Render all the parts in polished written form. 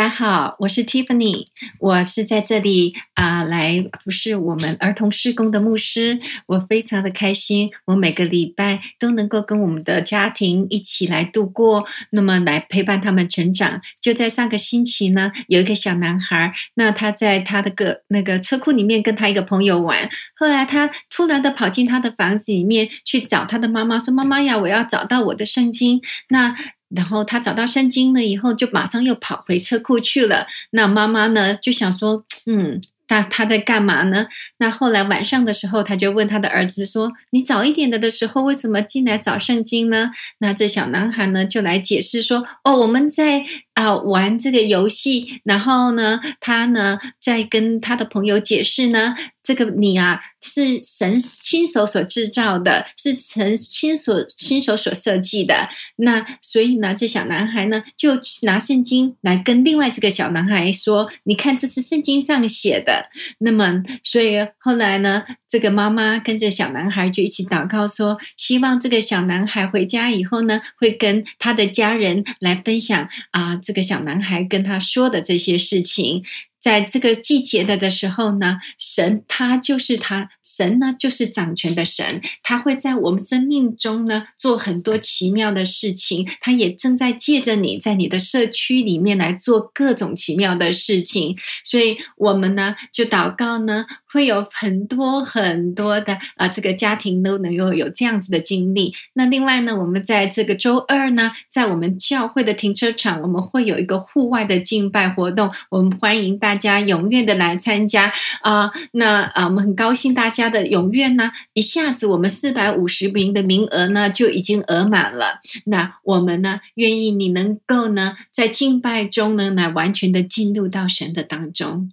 家好，我是 Tiffany， 我是在这里来服侍我们儿童事工的牧师。我非常的开心，我每个礼拜都能够跟我们的家庭一起来度过，那么来陪伴他们成长。就在上个星期呢，有一个小男孩，那他在他的那个车库里面跟他一个朋友玩，后来他突然的跑进他的房子里面去找他的妈妈，说妈妈呀，我要找到我的圣经。然后他找到圣经了以后，就马上又跑回车库去了。那妈妈呢，就想说，他在干嘛呢？那后来晚上的时候，他就问他的儿子说：“你早一点的时候，为什么进来找圣经呢？”那这小男孩呢，就来解释说：“哦，我们在玩这个游戏，然后呢，他呢在跟他的朋友解释呢，这个你啊是神亲手所制造的，是神亲手所设计的。那所以呢，这小男孩呢就拿圣经来跟另外这个小男孩说：你看，这是圣经上写的。那么，所以后来呢，这个妈妈跟着小男孩就一起祷告说，希望这个小男孩回家以后呢，会跟他的家人来分享这个小男孩跟他说的这些事情。在这个季节的时候呢，神呢就是掌权的神，他会在我们生命中呢做很多奇妙的事情，他也正在借着你在你的社区里面来做各种奇妙的事情。所以我们呢就祷告呢，会有很多很多的这个家庭都能够有这样子的经历。那另外呢，我们在这个周二呢，在我们教会的停车场，我们会有一个户外的敬拜活动，我们欢迎大家踊跃的来参加我们很高兴大家的踊跃呢，一下子我们450名的名额呢就已经额满了。那我们呢愿意你能够呢在敬拜中呢来完全的进入到神的当中。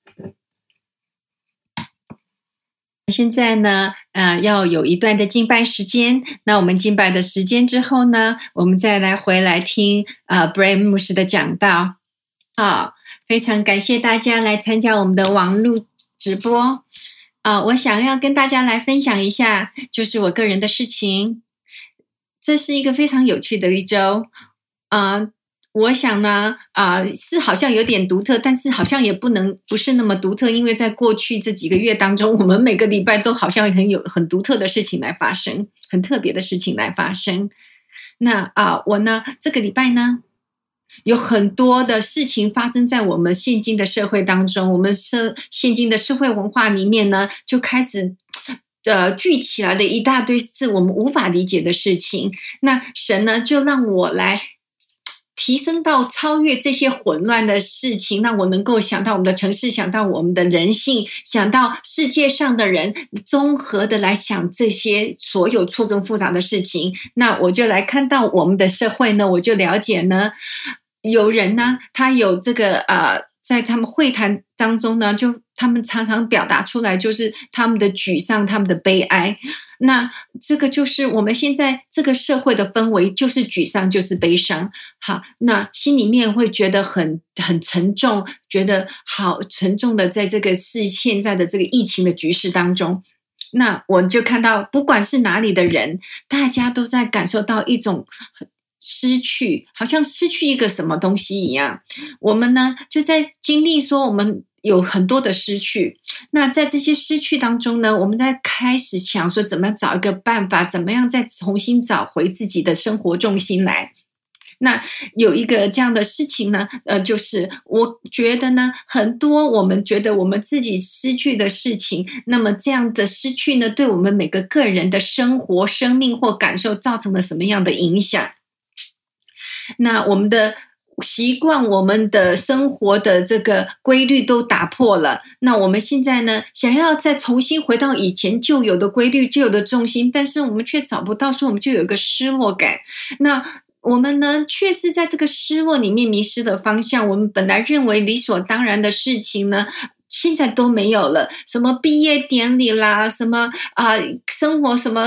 现在呢要有一段的敬拜时间，那我们敬拜的时间之后呢，我们再回来听Brian 牧师的讲道。非常感谢大家来参加我们的网络直播。我想要跟大家来分享一下，就是我个人的事情。这是一个非常有趣的一周。我想呢，是好像有点独特，但是好像也不是那么独特，因为在过去这几个月当中，我们每个礼拜都好像很独特的事情来发生，很特别的事情来发生。那我呢，这个礼拜呢，有很多的事情发生在我们现今的社会当中，我们现今的社会文化里面呢，就开始聚起来的一大堆是我们无法理解的事情。那神呢，就让我来提升到超越这些混乱的事情，让我能够想到我们的城市，想到我们的人性，想到世界上的人，综合的来想这些所有错综复杂的事情。那我就来看到我们的社会呢，我就了解呢，有人呢，他有这个在他们会谈当中呢，就他们常常表达出来，就是他们的沮丧，他们的悲哀。那这个就是我们现在这个社会的氛围，就是沮丧，就是悲伤。好，那心里面会觉得很沉重，觉得好沉重的，在这个现在的这个疫情的局势当中。那我就看到，不管是哪里的人，大家都在感受到一种失去，好像失去一个什么东西一样。我们呢，就在经历说我们有很多的失去。那在这些失去当中呢，我们在开始想说怎么样找一个办法，怎么样再重新找回自己的生活重心来。那有一个这样的事情呢，就是我觉得呢，很多我们觉得我们自己失去的事情，那么这样的失去呢，对我们每个个人的生活、生命或感受造成了什么样的影响？那我们的习惯，我们的生活的这个规律都打破了。那我们现在呢，想要再重新回到以前旧有的规律、旧有的重心，但是我们却找不到，所以我们就有一个失落感。那我们呢，却是在这个失落里面迷失了方向。我们本来认为理所当然的事情呢，现在都没有了。什么毕业典礼啦，什么生活什么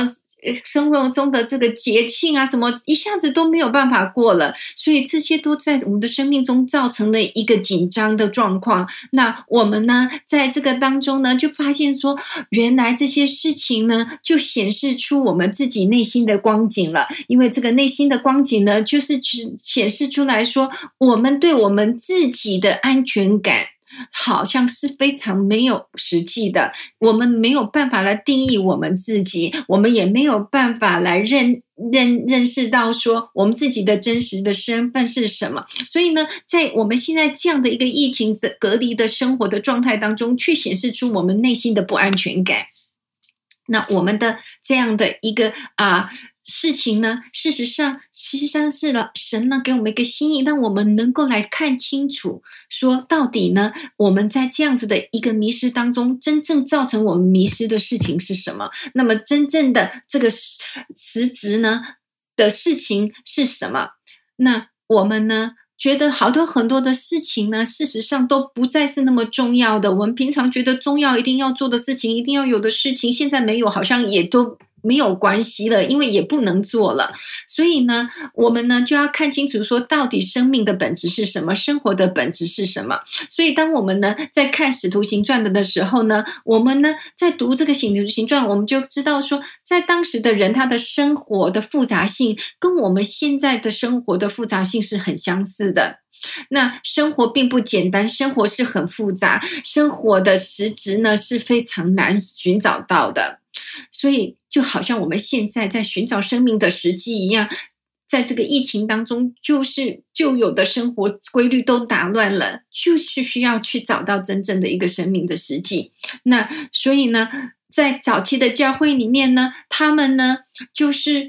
生活中的这个节庆啊什么，一下子都没有办法过了，所以这些都在我们的生命中造成了一个紧张的状况。那我们呢，在这个当中呢，就发现说，原来这些事情呢，就显示出我们自己内心的光景了。因为这个内心的光景呢，就是显示出来说，我们对我们自己的安全感好像是非常没有实际的，我们没有办法来定义我们自己，我们也没有办法来认识到说我们自己的真实的身份是什么。所以呢，在我们现在这样的一个疫情隔离的生活的状态当中，却显示出我们内心的不安全感。那我们的这样的一个事情呢，事实上是神呢给我们一个心意，让我们能够来看清楚，说到底呢，我们在这样子的一个迷失当中，真正造成我们迷失的事情是什么？那么真正的这个实质呢的事情是什么？那我们呢觉得很多的事情呢，事实上都不再是那么重要的。我们平常觉得重要一定要做的事情，一定要有的事情，现在没有，好像也都没有关系了，因为也不能做了。所以呢，我们呢就要看清楚说，到底生命的本质是什么，生活的本质是什么。所以当我们呢在看使徒行传的时候呢，我们呢在读这个使徒行传，我们就知道说，在当时的人他的生活的复杂性跟我们现在的生活的复杂性是很相似的。那生活并不简单，生活是很复杂，生活的实质呢是非常难寻找到的。所以就好像我们现在在寻找生命的时机一样，在这个疫情当中，旧有的生活规律都打乱了，就是需要去找到真正的一个生命的实际。那所以呢，在早期的教会里面呢，他们呢就是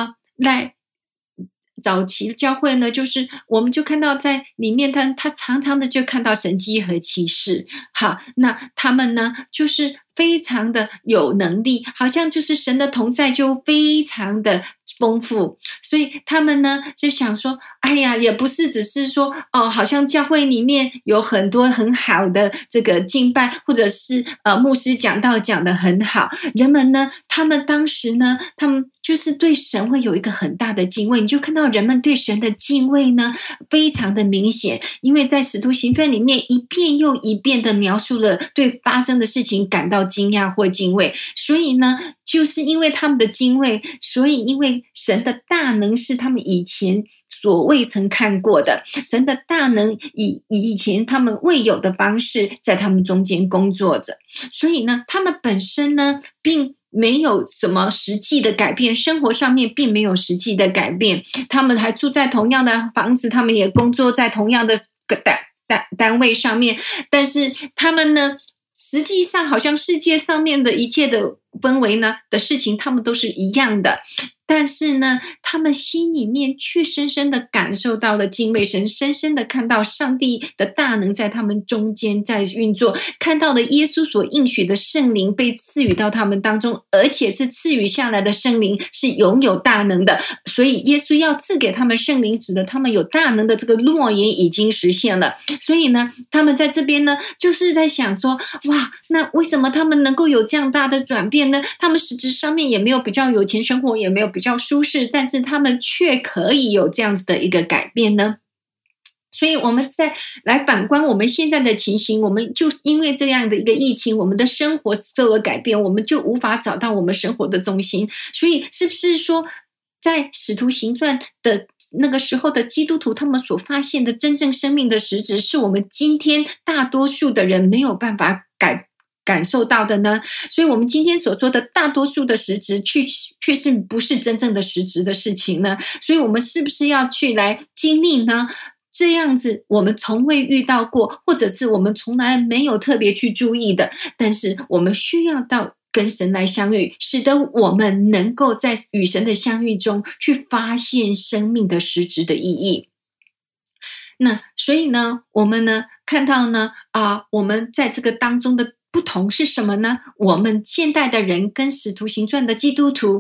早期的教会呢，就是我们就看到在里面他常常的就看到神迹和奇事。好，那他们呢就是非常的有能力，好像就是神的同在就非常的丰富。所以他们呢就想说，哎呀，也不是只是说好像教会里面有很多很好的这个敬拜，或者是牧师讲道讲得很好，人们呢他们当时呢他们就是对神会有一个很大的敬畏。你就看到人们对神的敬畏呢非常的明显，因为在使徒行传里面一遍又一遍的描述了对发生的事情感到惊讶或敬畏。所以呢，就是因为他们的敬畏，所以因为神的大能是他们以前所未曾看过的，神的大能以前他们未有的方式在他们中间工作着。所以呢，他们本身呢并没有什么实际的改变，生活上面并没有实际的改变，他们还住在同样的房子，他们也工作在同样的单位上面，但是他们呢实际上好像世界上面的一切的氛围呢的事情他们都是一样的，但是呢他们心里面却深深的感受到了敬畏神，深深的看到上帝的大能在他们中间在运作，看到了耶稣所应许的圣灵被赐予到他们当中，而且这赐予下来的圣灵是拥有大能的。所以耶稣要赐给他们圣灵，使得他们有大能的这个诺言已经实现了。所以呢他们在这边呢就是在想说，哇，那为什么他们能够有这样大的转变呢？他们实质上面也没有比较有钱，生活也没有比较舒适，但是他们却可以有这样子的一个改变呢？所以我们再来反观我们现在的情形，我们就因为这样的一个疫情，我们的生活受了改变，我们就无法找到我们生活的中心。所以是不是说在使徒行传的那个时候的基督徒，他们所发现的真正生命的实质，是我们今天大多数的人没有办法感受到的呢？所以我们今天所说的大多数的实质却是不是真正的实质的事情呢？所以我们是不是要去来经历呢这样子我们从未遇到过，或者是我们从来没有特别去注意的，但是我们需要到跟神来相遇，使得我们能够在与神的相遇中去发现生命的实质的意义。那所以呢我们呢看到呢我们在这个当中的不同是什么呢？我们现代的人跟使徒行传的基督徒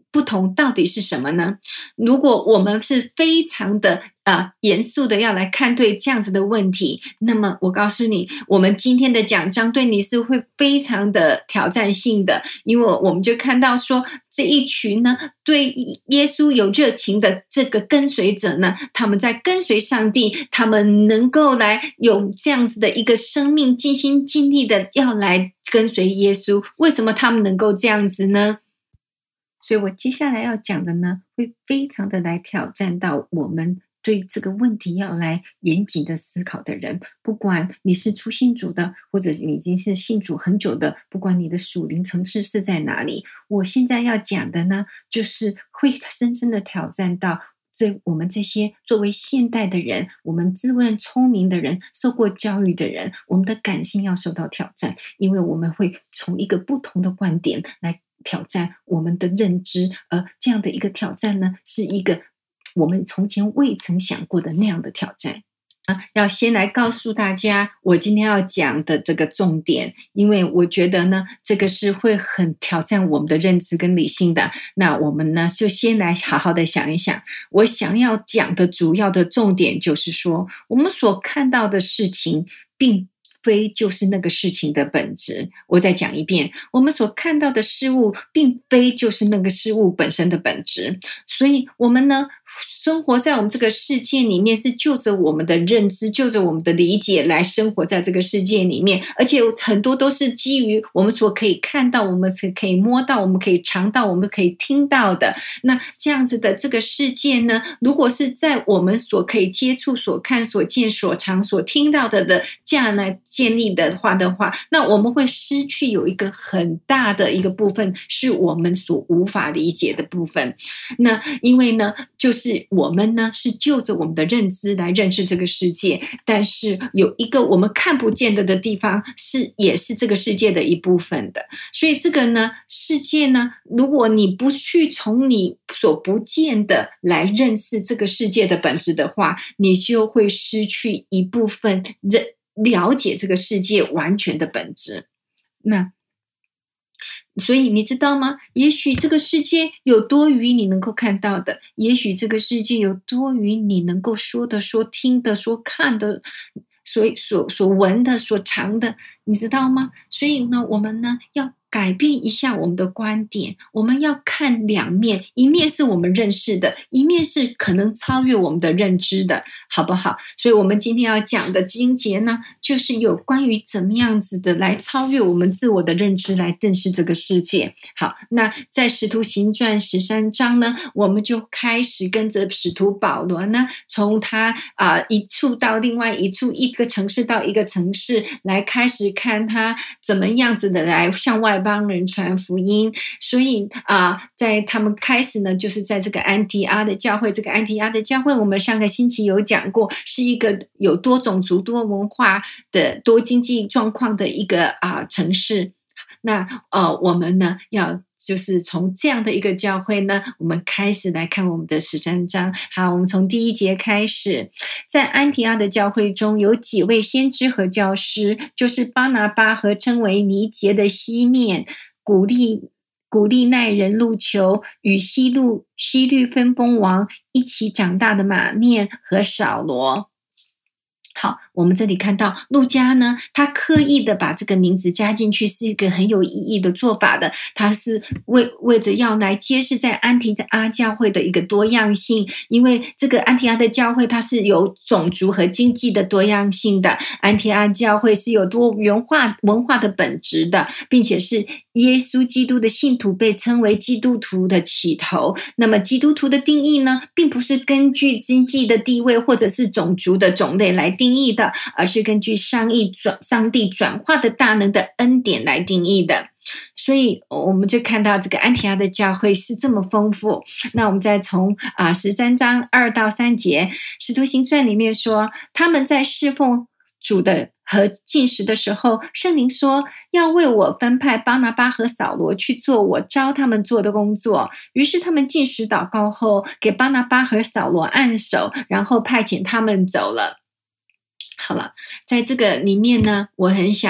不同到底是什么呢？如果我们是非常的严肃的要来看对这样子的问题，那么我告诉你，我们今天的讲章对你是会非常的挑战性的，因为我们就看到说这一群呢对耶稣有热情的这个跟随者呢，他们在跟随上帝，他们能够来有这样子的一个生命，尽心尽力的要来跟随耶稣。为什么他们能够这样子呢？所以我接下来要讲的呢，会非常的来挑战到我们对这个问题要来严谨的思考的人，不管你是初信主的，或者你已经是信主很久的，不管你的属灵层次是在哪里，我现在要讲的呢，就是会深深的挑战到我们这些作为现代的人，我们自问聪明的人，受过教育的人，我们的感性要受到挑战，因为我们会从一个不同的观点来挑战我们的认知，而这样的一个挑战呢，是一个我们从前未曾想过的那样的挑战。要先来告诉大家我今天要讲的这个重点，因为我觉得呢，这个是会很挑战我们的认知跟理性的。那我们呢，就先来好好的想一想，我想要讲的主要的重点就是说，我们所看到的事情并非就是那个事情的本质。我再讲一遍，我们所看到的事物并非就是那个事物本身的本质。所以我们呢，生活在我们这个世界里面，是就着我们的认知，就着我们的理解来生活在这个世界里面，而且很多都是基于我们所可以看到，我们可以摸到，我们可以尝到，我们可以听到的。那这样子的这个世界呢，如果是在我们所可以接触、所看、所见、所尝、所听到的这样来建立的话，那我们会失去有一个很大的一个部分是我们所无法理解的部分。那因为呢，就是我们呢是就着我们的认知来认识这个世界，但是有一个我们看不见的地方也是这个世界的一部分的。所以这个呢，世界呢，如果你不去从你所不见的来认识这个世界的本质的话，你就会失去一部分了解这个世界完全的本质。那所以你知道吗？也许这个世界有多于你能够看到的，也许这个世界有多于你能够说的、说听的、说看的，所闻的、所尝的，你知道吗？所以呢，我们呢要改变一下我们的观点，我们要看两面，一面是我们认识的，一面是可能超越我们的认知的，好不好？所以我们今天要讲的经节呢，就是有关于怎么样子的来超越我们自我的认知，来认识这个世界。好，那在使徒行传13章呢，我们就开始跟着使徒保罗呢，从他一处到另外一处，一个城市到一个城市，来开始看他怎么样子的来向外帮人传福音。所以在他们开始呢，就是在这个安提阿的教会，这个安提阿的教会我们上个星期有讲过，是一个有多种族多文化的多经济状况的一个城市。那我们呢要就是从这样的一个教会呢，我们开始来看我们的13章。好，我们从第1节开始。在安提阿的教会中有几位先知和教师，就是巴拿巴和称为尼结的西面、古利奈人路求，与希律分封王一起长大的马念和扫罗。好，我们这里看到路加呢，他刻意的把这个名字加进去，是一个很有意义的做法的。他是为着要来揭示在安提阿教会的一个多样性，因为这个安提阿的教会它是有种族和经济的多样性的，安提阿教会是有多元化文化的本质的，并且是耶稣基督的信徒被称为基督徒的起头。那么基督徒的定义呢，并不是根据经济的地位或者是种族的种类来定义的，而是根据上帝转化的大能的恩典来定义的。所以我们就看到这个安提阿的教会是这么丰富。那我们再从13章2到3节，使徒行传里面说，他们在侍奉主的和禁食的时候，圣灵说要为我分派巴拿巴和扫罗去做我召他们做的工作。于是他们禁食祷告后，给巴拿巴和扫罗按手，然后派遣他们走了。好了，在这个里面呢，我很想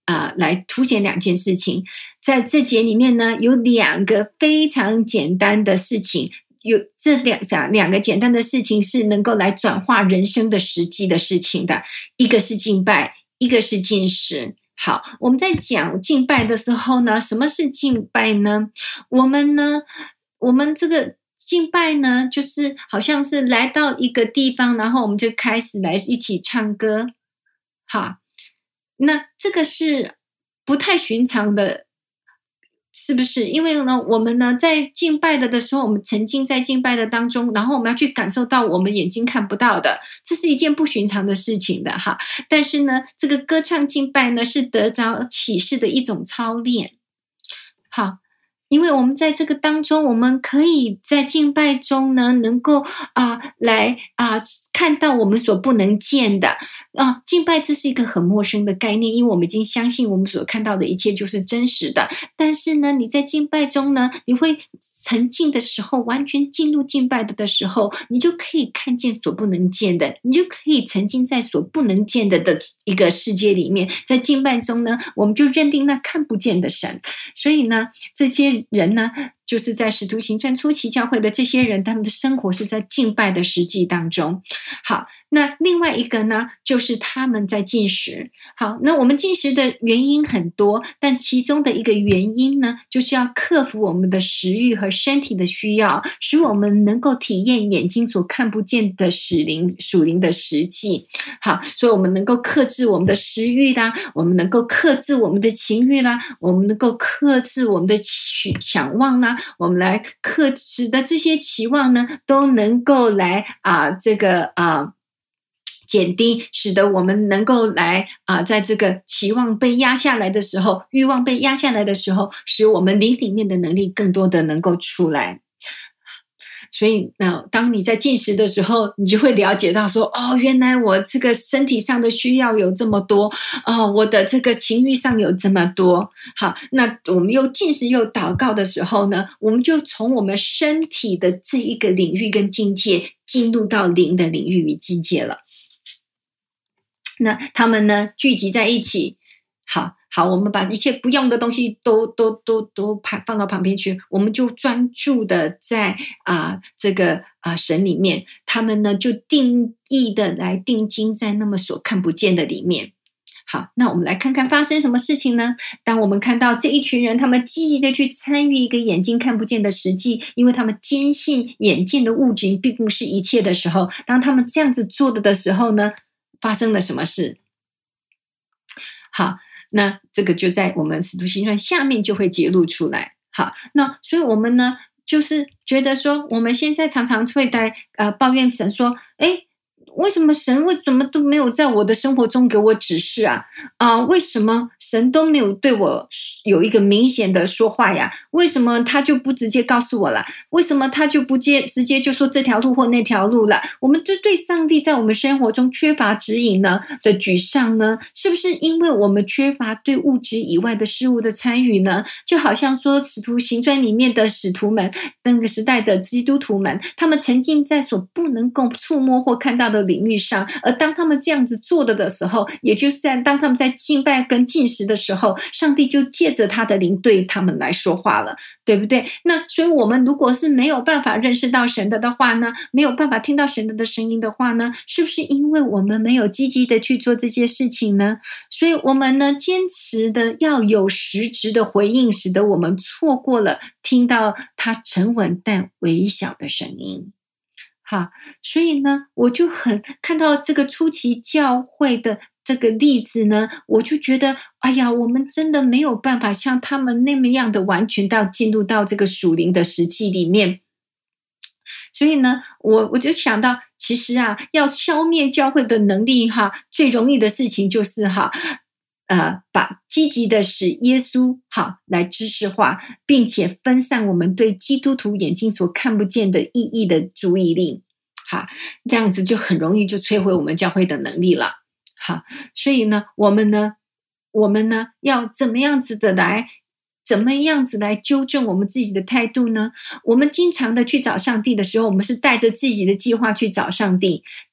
来凸显2件事情。在这节里面呢，有2个非常简单的事情，有这两个简单的事情是能够来转化人生的实际的事情的，一个是敬拜，一个是禁食。好，我们在讲敬拜的时候呢，什么是敬拜呢？我们这个敬拜呢，就是好像是来到一个地方，然后我们就开始来一起唱歌。好，那这个是不太寻常的，是不是？因为呢，我们呢在敬拜的时候，我们沉浸在敬拜的当中，然后我们要去感受到我们眼睛看不到的，这是一件不寻常的事情的哈。但是呢，这个歌唱敬拜呢，是得着启示的一种操练。好，因为我们在这个当中，我们可以在敬拜中呢，能够来看到我们所不能见的敬拜这是一个很陌生的概念，因为我们已经相信我们所看到的一切就是真实的。但是呢，你在敬拜中呢，你会沉浸的时候，完全进入敬拜的时候，你就可以看见所不能见的，你就可以沉浸在所不能见的一个世界里面。在敬拜中呢，我们就认定那看不见的神。所以呢，这些人呢，就是在使徒行传初期教会的这些人，他们的生活是在敬拜的实际当中。好，那另外一个呢，就是他们在禁食。好，那我们禁食的原因很多，但其中的一个原因呢，就是要克服我们的食欲和身体的需要，使我们能够体验眼睛所看不见的属灵的实际。好，所以我们能够克制我们的食欲啦，我们能够克制我们的情欲啦，我们能够克制我们的想望啦，我们来克制的这些期望呢，都能够来减低，使得我们能够来在这个期望被压下来的时候，欲望被压下来的时候，使我们灵里面的能力更多的能够出来。所以当你在禁食的时候，你就会了解到说，原来我这个身体上的需要有这么多，我的这个情欲上有这么多。好，那我们又禁食又祷告的时候呢，我们就从我们身体的这一个领域跟境界，进入到灵的领域与境界了。那他们呢聚集在一起，好，我们把一切不用的东西都放到旁边去，我们就专注的在这个神里面。他们呢就定义的来定睛在那么所看不见的里面。好，那我们来看看发生什么事情呢？当我们看到这一群人，他们积极的去参与一个眼睛看不见的实际，因为他们坚信眼见的物质并不是一切的时候，当他们这样子做的时候呢，发生了什么事？好，那这个就在我们使徒行传下面就会揭露出来。好，那所以我们呢，就是觉得说，我们现在常常会在抱怨神说，为什么神为什么都没有在我的生活中给我指示为什么神都没有对我有一个明显的说话呀？为什么他就不直接告诉我了？为什么他就不直接就说这条路或那条路了？我们就对上帝在我们生活中缺乏指引呢的沮丧呢？是不是因为我们缺乏对物质以外的事物的参与呢？就好像说使徒行传里面的使徒们，那个时代的基督徒们，他们沉浸在所不能够触摸或看到的领域上，而当他们这样子做的时候，也就是当他们在敬拜跟禁食的时候，上帝就借着他的灵对他们来说话了，对不对？那所以我们如果是没有办法认识到神的话呢，没有办法听到神的声音的话呢，是不是因为我们没有积极的去做这些事情呢？所以我们呢坚持的要有实质的回应，使得我们错过了听到他沉稳但微小的声音。好，所以呢，我就很看到这个初期教会的这个例子呢，我就觉得，哎呀，我们真的没有办法像他们那么样的完全进入到这个属灵的实际里面。所以呢，我就想到，其实要消灭教会的能力最容易的事情就是把积极的使耶稣来知识化，并且分散我们对基督徒眼睛所看不见的意义的注意力。这样子就很容易就摧毁我们教会的能力了。所以呢，我们呢要怎么样子来纠正我们自己的态度呢？我们经常的去找上帝的时候，我们是带着自己的计划去找上帝，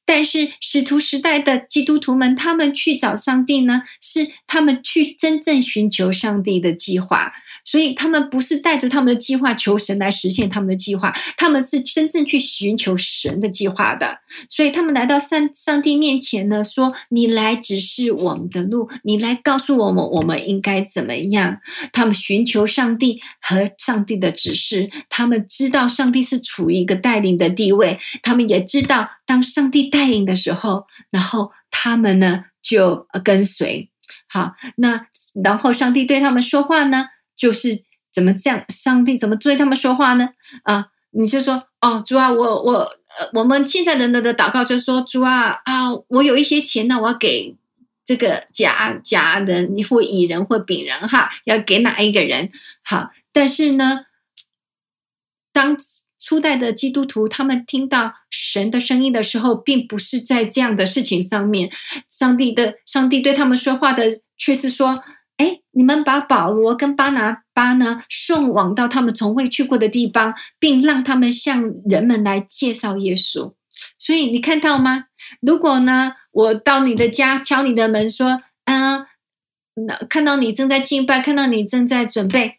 但是使徒时代的基督徒们，他们去找上帝呢，是他们去真正寻求上帝的计划，所以他们不是带着他们的计划求神来实现他们的计划，他们是真正去寻求神的计划的。所以他们来到上帝面前呢，说你来指示我们的路，你来告诉我们应该怎么样。他们寻求上帝和上帝的指示，他们知道上帝是处于一个带领的地位，他们也知道当上帝带领的时候，然后他们呢就跟随。好，那然后上帝对他们说话呢，就是怎么这样？上帝怎么对他们说话呢？你就说哦，主啊，我们现在人的祷告就说，主啊我有一些钱呢，我要给这个甲人或乙人或丙人哈，要给哪一个人？好，但是呢，当初代的基督徒他们听到神的声音的时候，并不是在这样的事情上面，上帝对他们说话的却是说，你们把保罗跟巴拿巴呢送往到他们从未去过的地方，并让他们向人们来介绍耶稣。所以你看到吗？如果呢，我到你的家敲你的门说，看到你正在敬拜，看到你正在准备，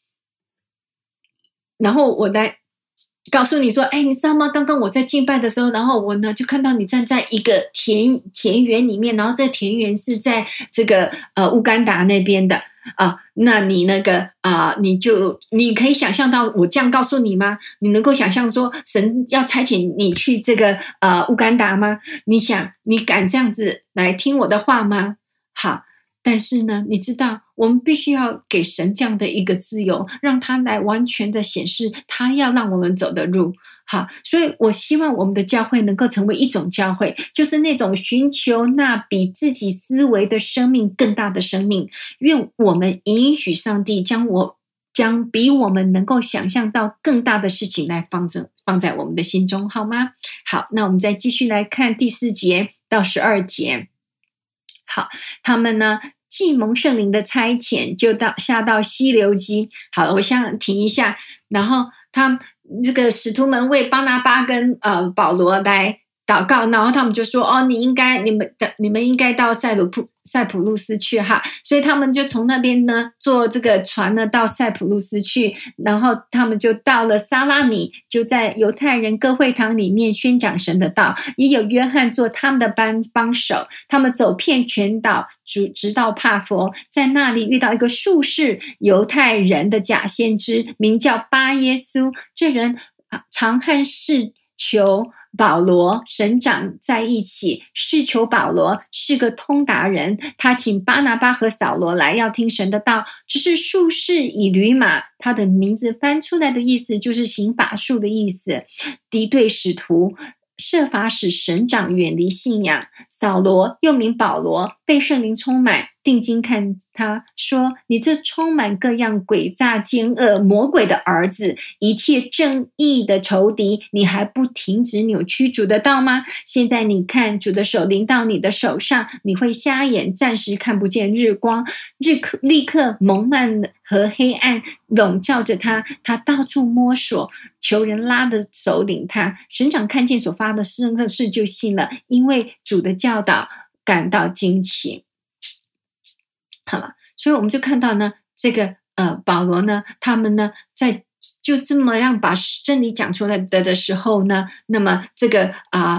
然后我来告诉你说，你知道吗？刚刚我在敬拜的时候，然后我呢就看到你站在一个田园里面，然后这田园是在这个乌干达那边的那你那个你可以想象到我这样告诉你吗？你能够想象说神要差遣你去这个乌干达吗？你敢这样子来听我的话吗？好。但是呢，你知道我们必须要给神这样的一个自由，让他来完全的显示他要让我们走的路。好，所以我希望我们的教会能够成为一种教会，就是那种寻求那比自己思维的生命更大的生命。愿我们允许上帝将比我们能够想象到更大的事情来放在我们的心中，好吗？好，那我们再继续来看第4节到12节。好，他们呢既蒙圣灵的差遣，就下到西流基。好了，我想停一下，然后这个使徒们为巴拿巴跟保罗来祷告，然后他们就说你们应该到塞浦路斯去哈，所以他们就从那边呢坐这个船呢到塞浦路斯去，然后他们就到了撒拉米，就在犹太人各会堂里面宣讲神的道，也有约翰做他们的帮手。他们走遍全岛，直到帕佛，在那里遇到一个术士，犹太人的假先知，名叫巴耶稣。这人常和事求保罗神长在一起，是求保罗是个通达人，他请巴拿巴和扫罗来要听神的道。只是术士以驴马，他的名字翻出来的意思就是行法术的意思，敌对使徒，设法使神长远离信仰。扫罗又名保罗，被圣灵充满，定睛看他说，你这充满各样诡诈奸恶魔鬼的儿子，一切正义的仇敌，你还不停止扭曲主的道吗？现在你看主的手临到你的手上，你会瞎眼，暂时看不见日光，立刻蒙漫和黑暗笼罩着他，他到处摸索，求人拉着手领他。神长看见所发的事就信了，因为主的教导感到惊奇。好了，所以我们就看到呢，这个保罗呢，他们呢在就这么样把真理讲出来的时候呢，那么这个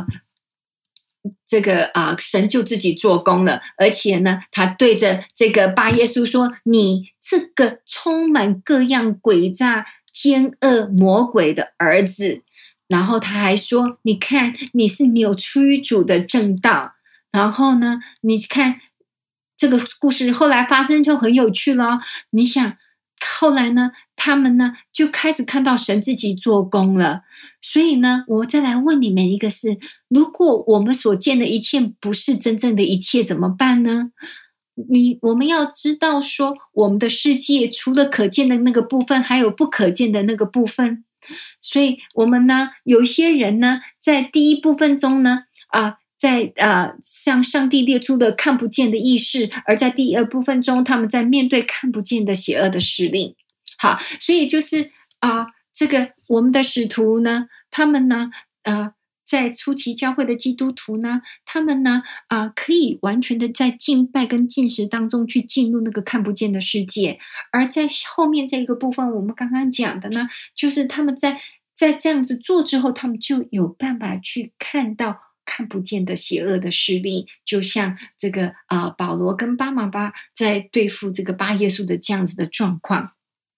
神就自己做工了，而且呢，他对着这个巴耶稣说：“你这个充满各样诡诈、奸恶、魔鬼的儿子。”然后他还说：“你看，你是扭曲主的正道。”然后呢，你看这个故事后来发生就很有趣了。你想，后来呢，他们呢就开始看到神自己做工了。所以呢，我再来问你们一个事：如果我们所见的一切不是真正的一切，怎么办呢？我们要知道说，我们的世界除了可见的那个部分，还有不可见的那个部分。所以我们呢，有一些人呢，在第一部分中呢，向上帝列出的看不见的意识，而在第二部分中，他们在面对看不见的邪恶的使令。好，所以就是这个我们的使徒呢，他们呢， 在初期教会的基督徒呢，他们呢可以完全的在敬拜跟进食当中去进入那个看不见的世界。而在后面这个部分，我们刚刚讲的呢，就是他们在这样子做之后，他们就有办法去看到看不见的邪恶的势力，就像这个保罗跟巴拿巴在对付这个巴耶稣的这样子的状况。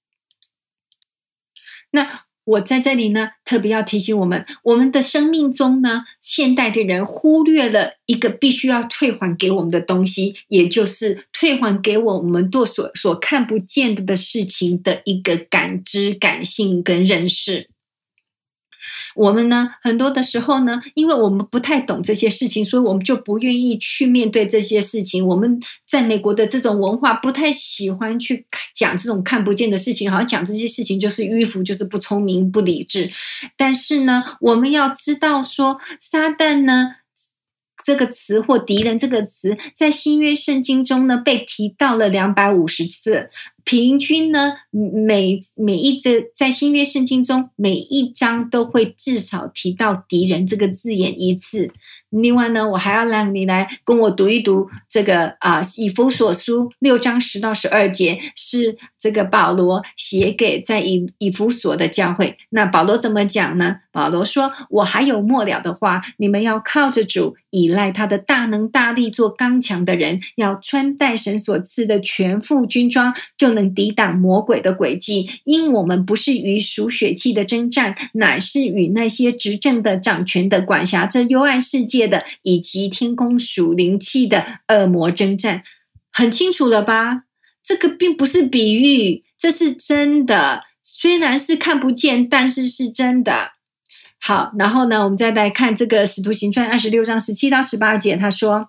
那我在这里呢，特别要提醒我们的生命中呢，现代的人忽略了一个必须要退还给我们的东西，也就是退还给我们所看不见的事情的一个感知、感性跟认识。我们呢，很多的时候呢，因为我们不太懂这些事情，所以我们就不愿意去面对这些事情。我们在美国的这种文化不太喜欢去讲这种看不见的事情，好像讲这些事情就是迂腐，就是不聪明、不理智。但是呢，我们要知道说，撒旦呢这个词或敌人这个词，在新约圣经中呢被提到了250次。平均呢，每一节在新约圣经中，每一章都会至少提到敌人这个字眼一次。另外呢，我还要让你来跟我读一读这个以弗所书6章10到12节，是这个保罗写给在以弗所的教会。那保罗怎么讲呢？保罗说：“我还有末了的话，你们要靠着主，依赖他的大能大力，做刚强的人，要穿戴神所赐的全副军装，就能抵挡魔鬼的诡计。因我们不是与属血气的征战，乃是与那些执政的、掌权的、管辖这幽暗世界的，以及天空属灵气的恶魔征战。”很清楚了吧？这个并不是比喻，这是真的。虽然是看不见，但是是真的。好，然后呢，我们再来看这个使徒行传26章17到18节，他说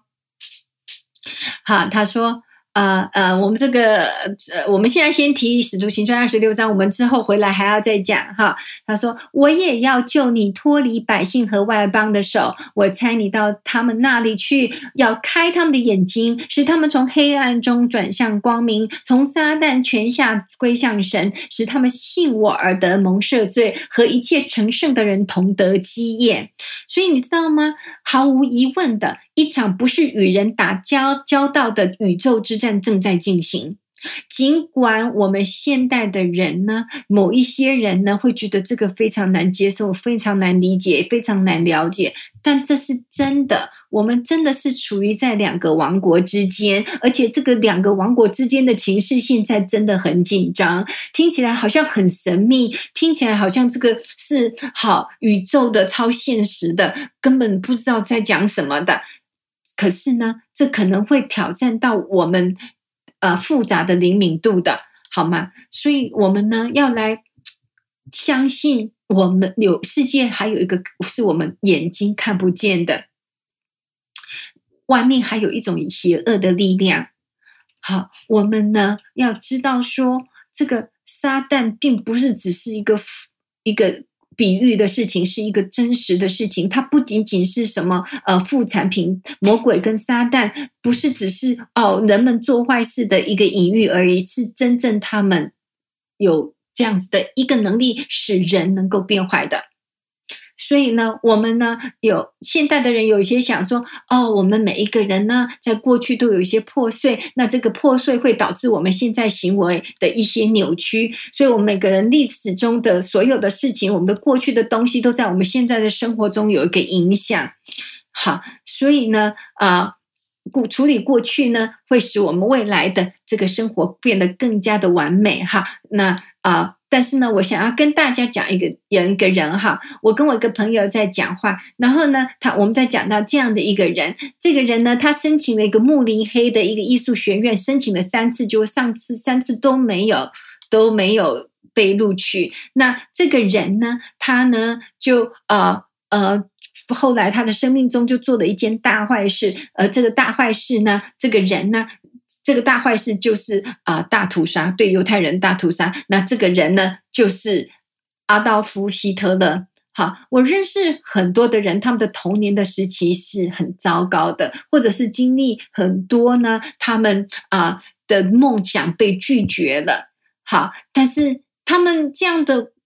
我们这个我们现在先提使徒行传26章，我们之后回来还要再讲哈。他说：“我也要救你脱离百姓和外邦的手，我差你到他们那里去，要开他们的眼睛，使他们从黑暗中转向光明，从撒旦权下归向神，使他们信我而得蒙赦罪，和一切成圣的人同得基业。”所以你知道吗？毫无疑问的，一场不是与人打交道的宇宙之战正在进行。尽管我们现代的人呢，某一些人呢会觉得这个非常难接受，非常难理解，非常难了解，但这是真的。我们真的是处于在两个王国之间，而且这个两个王国之间的情势现在真的很紧张，听起来好像很神秘，听起来好像这个是好宇宙的、超现实的，根本不知道在讲什么的。可是呢，这可能会挑战到我们复杂的灵敏度的，好吗？所以我们呢要来相信，我们世界还有一个是我们眼睛看不见的，外面还有一种邪恶的力量。好，我们呢要知道说，这个撒旦并不是只是一个比喻的事情，是一个真实的事情。它不仅仅是什么副产品，魔鬼跟撒旦不是只是人们做坏事的一个隐喻而已，是真正他们有这样子的一个能力，使人能够变坏的。所以呢，我们呢现代的人有一些想说，我们每一个人呢，在过去都有一些破碎，那这个破碎会导致我们现在行为的一些扭曲，所以我们每个人历史中的所有的事情，我们的过去的东西，都在我们现在的生活中有一个影响。好，所以呢，处理过去呢，会使我们未来的这个生活变得更加的完美哈。那但是呢，我想要跟大家讲一个人哈，我跟我一个朋友在讲话，然后呢，我们在讲到这样的一个人，这个人呢，他申请了一个慕尼黑的一个艺术学院，申请了3次，就上次3次都没有被录取。那这个人呢，他呢就后来他的生命中就做了一件大坏事，这个大坏事呢，这个人呢，这个大坏事就是大屠杀，对犹太人大屠杀。那这个人呢，就是阿道夫·希特勒。好，我认识很多的人，他们的童年的时期是很糟糕的，或者是经历很多呢，他们的梦想被拒绝了。好，但是他们这样的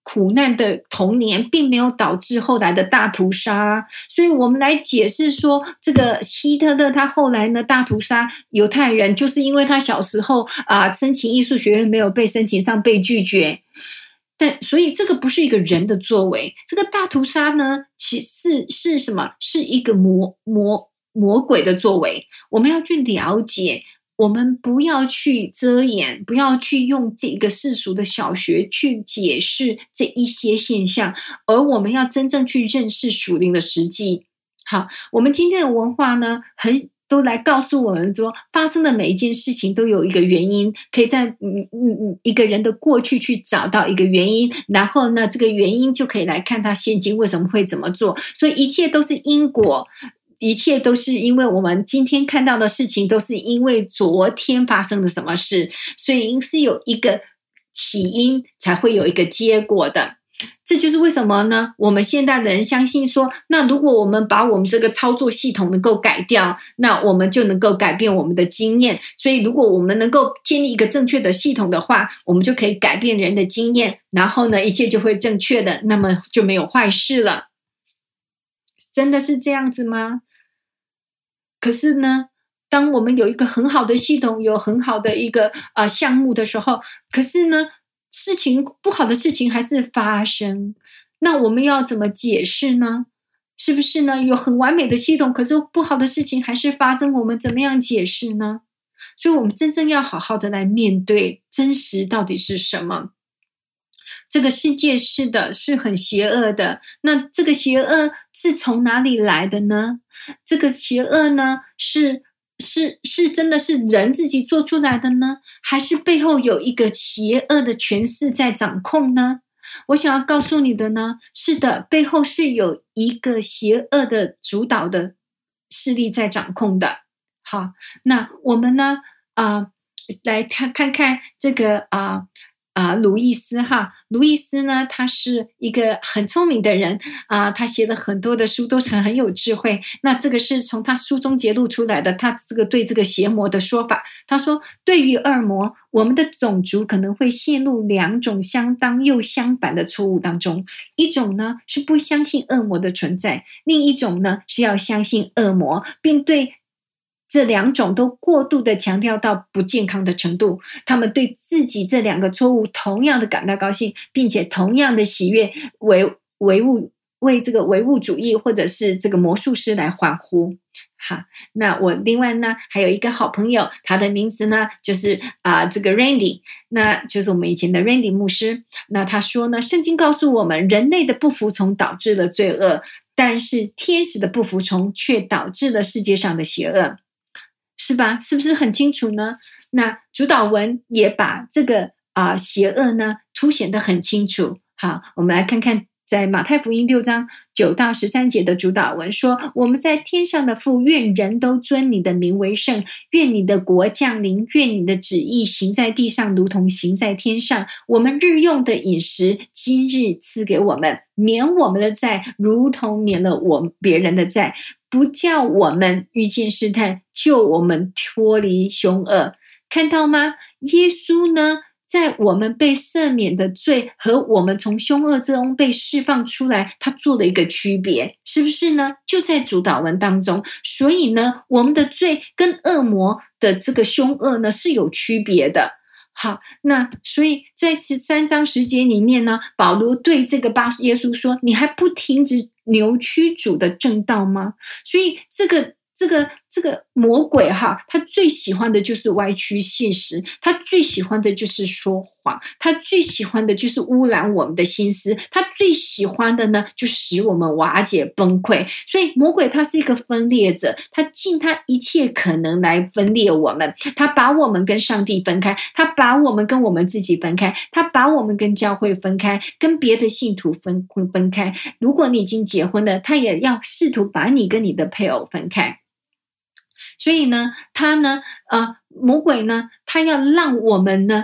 苦难的童年并没有导致后来的大屠杀，所以我们来解释说，这个希特勒他后来呢大屠杀犹太人，就是因为他小时候申请艺术学院没有被申请上，被拒绝。所以这个不是一个人的作为，这个大屠杀呢，其实是什么？是一个魔鬼的作为。我们要去了解，我们不要去遮掩，不要去用这个世俗的小学去解释这一些现象，而我们要真正去认识属灵的实际。好，我们今天的文化呢，都来告诉我们说，发生的每一件事情都有一个原因，可以在一个人的过去去找到一个原因，然后呢，这个原因就可以来看他现今为什么会怎么做。所以一切都是因果，一切都是因为我们今天看到的事情都是因为昨天发生了什么事，所以是有一个起因才会有一个结果的。这就是为什么呢？我们现代的人相信说，那如果我们把我们这个操作系统能够改掉，那我们就能够改变我们的经验。所以如果我们能够建立一个正确的系统的话，我们就可以改变人的经验，然后呢，一切就会正确的，那么就没有坏事了。真的是这样子吗？可是呢，当我们有一个很好的系统，有很好的一个项目的时候，可是呢，不好的事情还是发生，那我们要怎么解释呢？是不是呢？有很完美的系统，可是不好的事情还是发生，我们怎么样解释呢？所以我们真正要好好的来面对真实到底是什么。这个世界是很邪恶的，那这个邪恶是从哪里来的呢？这个邪恶呢，是真的是人自己做出来的呢，还是背后有一个邪恶的权势在掌控呢？我想要告诉你的呢，是的，背后是有一个邪恶的主导的势力在掌控的。好，那我们呢来看看这个路易斯哈，路易斯呢，他是一个很聪明的人他写了很多的书，都是很有智慧。那这个是从他书中揭露出来的，他对这个邪魔的说法。他说，对于恶魔，我们的种族可能会陷入两种相当又相反的错误当中，一种呢是不相信恶魔的存在，另一种呢是要相信恶魔，并对这两种都过度的强调到不健康的程度，他们对自己这两个错误同样的感到高兴，并且同样的喜悦，为这个唯物主义或者是这个魔术师来欢呼。好，那我另外呢还有一个好朋友，他的名字呢就是这个 Randy， 那就是我们以前的 Randy 牧师。那他说呢，圣经告诉我们，人类的不服从导致了罪恶，但是天使的不服从却导致了世界上的邪恶。是吧？是不是很清楚呢？那主导文也把这个邪恶呢凸显得很清楚。好，我们来看看在马太福音6章9到13节的主导文说，我们在天上的父，愿人都尊你的名为圣，愿你的国降临，愿你的旨意行在地上如同行在天上。我们日用的饮食今日赐给我们，免我们的债如同免了别人的债，不叫我们遇见试探，救我们脱离凶恶。看到吗？耶稣呢，在我们被赦免的罪和我们从凶恶之中被释放出来，他做了一个区别，是不是呢？就在主导文当中。所以呢，我们的罪跟恶魔的这个凶恶呢是有区别的。好，那所以在13章10节里面呢，保罗对这个耶稣说，你还不停止扭曲主的正道吗？所以这个魔鬼哈，他最喜欢的就是歪曲现实，他最喜欢的就是说谎，他最喜欢的就是污染我们的心思，他最喜欢的呢就使我们瓦解崩溃。所以魔鬼他是一个分裂者，他尽他一切可能来分裂我们，他把我们跟上帝分开，他把我们跟我们自己分开，他把我们跟教会分开，跟别的信徒分开。如果你已经结婚了，他也要试图把你跟你的配偶分开。所以呢，魔鬼呢，他要让我们呢，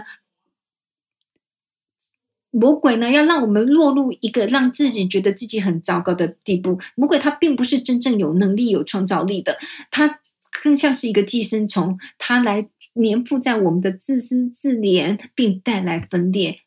要让我们落入一个让自己觉得自己很糟糕的地步。魔鬼他并不是真正有能力、有创造力的，他更像是一个寄生虫，他来粘附在我们的自私自怜，并带来分裂。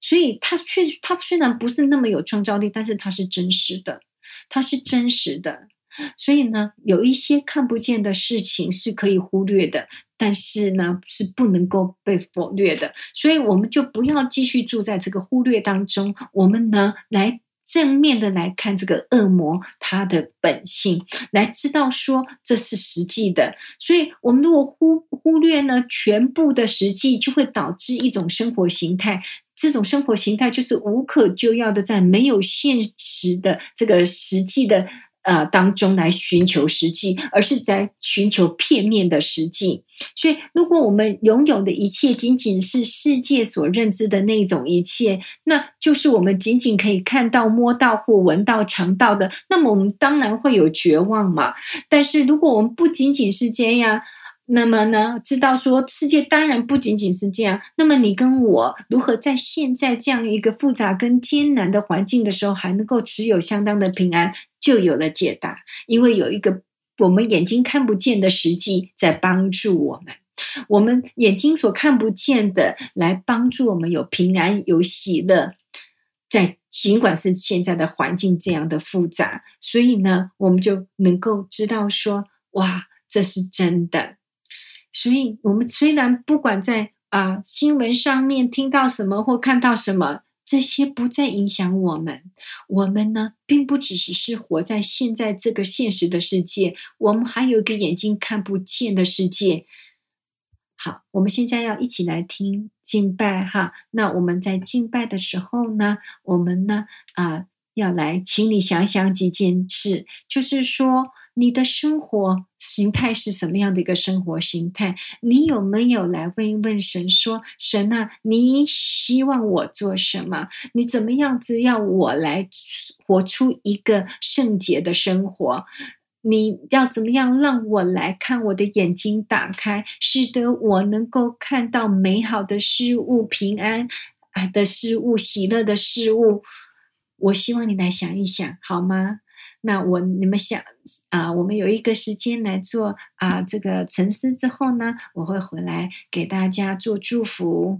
所以它虽然不是那么有创造力，但是它是真实的，它是真实的。所以呢，有一些看不见的事情是可以忽略的，但是呢，是不能够被否略的。所以我们就不要继续住在这个忽略当中，我们呢，来正面的来看这个恶魔他的本性，来知道说这是实际的。所以我们如果忽略呢全部的实际，就会导致一种生活形态。这种生活形态就是无可救药的，在没有现实的这个实际的当中来寻求实际，而是在寻求片面的实际。所以如果我们拥有的一切仅仅是世界所认知的那种一切，那就是我们仅仅可以看到、摸到或闻到、尝到的，那么我们当然会有绝望嘛。但是如果我们不仅仅是这样，那么呢，知道说世界当然不仅仅是这样，那么你跟我如何在现在这样一个复杂跟艰难的环境的时候，还能够持有相当的平安，就有了解答。因为有一个我们眼睛看不见的实际在帮助我们，我们眼睛所看不见的来帮助我们有平安有喜乐，在尽管是现在的环境这样的复杂，所以呢，我们就能够知道说，哇，这是真的。所以我们虽然不管在新闻上面听到什么或看到什么，这些不再影响我们。我们呢，并不只是活在现在这个现实的世界，我们还有一个眼睛看不见的世界。好，我们现在要一起来听敬拜哈。那我们在敬拜的时候呢，我们呢要来请你想想几件事，就是说你的生活形态是什么样的一个生活形态？你有没有来问一问神说，神啊，你希望我做什么？你怎么样子要我来活出一个圣洁的生活？你要怎么样让我来看我的眼睛打开，使得我能够看到美好的事物、平安的事物、喜乐的事物？我希望你来想一想，好吗？那你们想我们有一个时间来做这个沉思之后呢，我会回来给大家做祝福。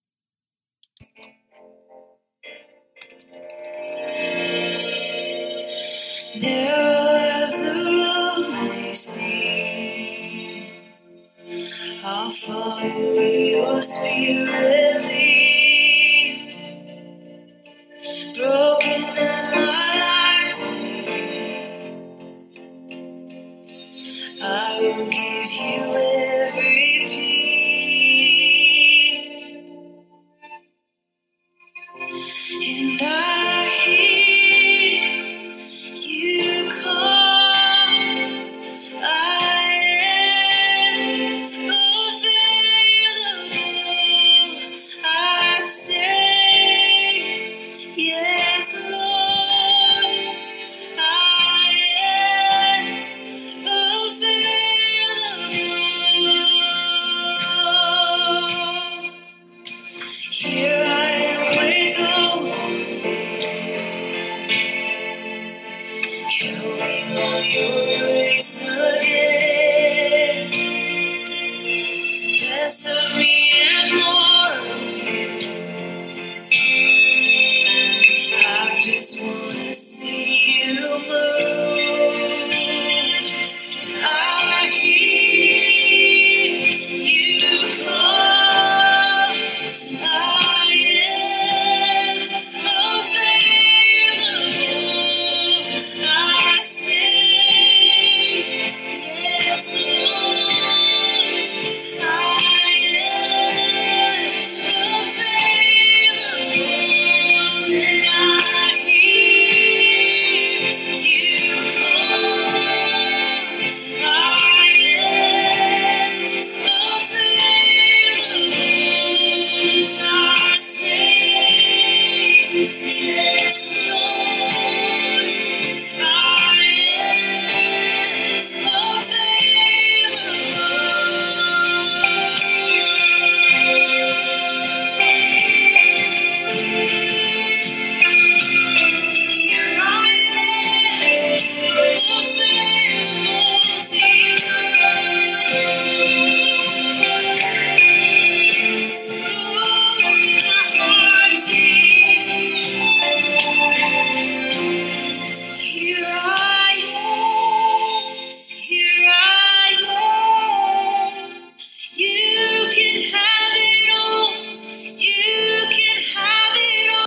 Narrow as the road may seem, I'll follow where your spirit leads. Broken as my life may be, I will give you every piece. And I hear you call, I am available. I say, yes, Lord, I am available. Here I am with open hands, counting on your grace again. Less of me and more of you. I just wanna see you move. I hear you call. I am available. I say, yes, Lord. I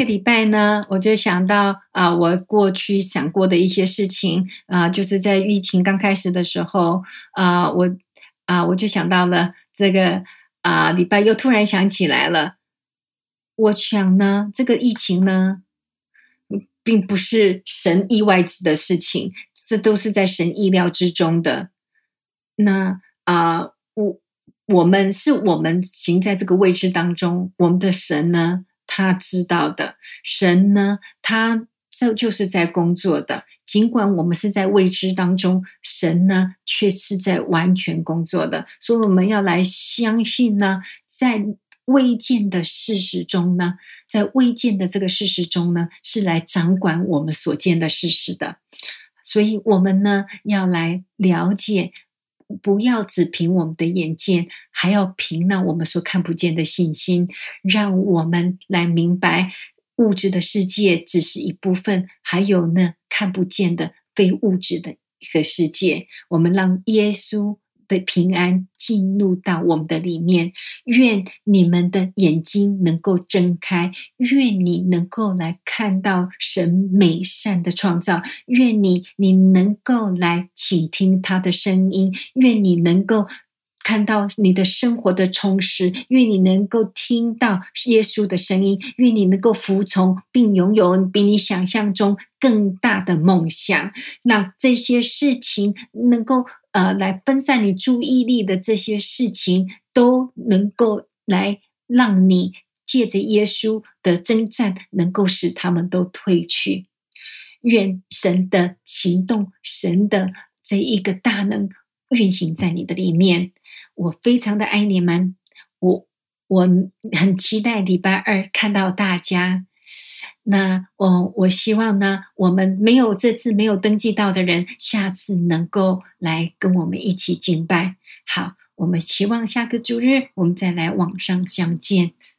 个礼拜呢，我就想到我过去想过的一些事情就是在疫情刚开始的时候我就想到了这个礼拜又突然想起来了，我想呢，这个疫情呢，并不是神意外的事情，这都是在神意料之中的。那我们行在这个位置当中，我们的神呢，他知道的，神呢，他就是在工作的。尽管我们是在未知当中，神呢却是在完全工作的。所以我们要来相信呢，在未见的事实中呢，在未见的这个事实中呢，是来掌管我们所见的事实的。所以我们呢，要来了解，不要只凭我们的眼见，还要凭那我们所看不见的信心，让我们来明白物质的世界只是一部分，还有呢看不见的非物质的一个世界。我们让耶稣的平安进入到我们的里面，愿你们的眼睛能够睁开，愿你能够来看到神美善的创造，愿你能够来倾听他的声音，愿你能够看到你的生活的充实，愿你能够听到耶稣的声音，愿你能够服从并拥有比你想象中更大的梦想。让这些事情能够来分散你注意力的这些事情，都能够来让你借着耶稣的征战，能够使他们都退去。愿神的行动，神的这一个大能运行在你的里面。我非常的爱你们，我很期待礼拜二看到大家。那我希望呢，我们这次没有登记到的人，下次能够来跟我们一起敬拜。好，我们期望下个主日我们再来网上相见。